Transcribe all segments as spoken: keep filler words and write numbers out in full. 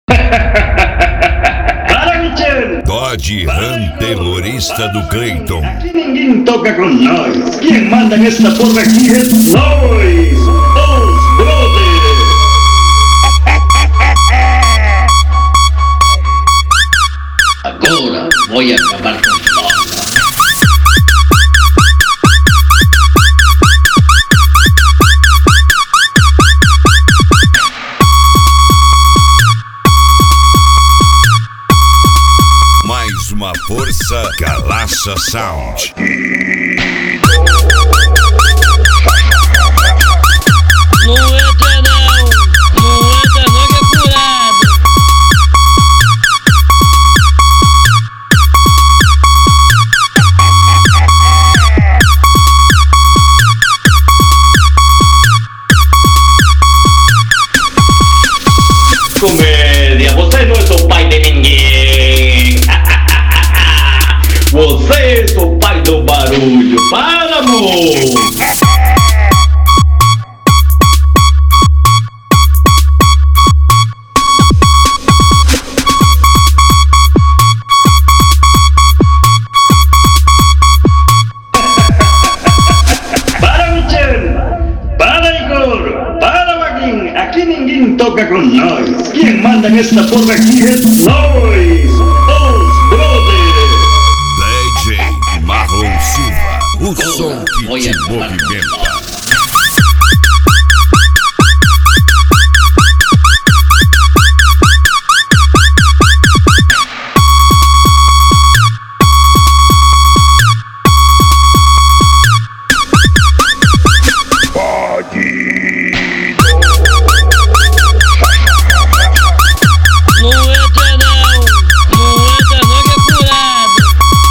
Para, Michel! Dodge Ram terrorista do Cleiton. Aqui ninguém toca com nós. Quem manda nessa porra aqui é nós, os brothers. Agora vou acabar com todos. Mais uma força Galaça Sound. Não entra não, não entra não que é furado. Comédia, você não é o pai de ninguém. Você é o pai do barulho. Para, amor! Para, Michel! Para, Igor! Para, Vaguinho! Aqui ninguém toca com nós. Quem manda nessa porra aqui é nós, os brothers. D J Marlon Silva, o som que Vou te acabar com movimenta. todos. Não entra não, não entra não que é furado.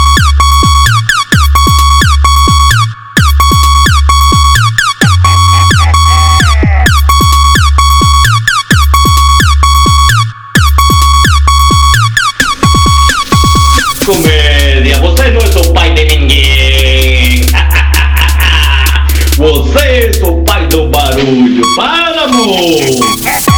Comédia, você não é o pai de ninguém. Você é o pai do barulho. Para, amor!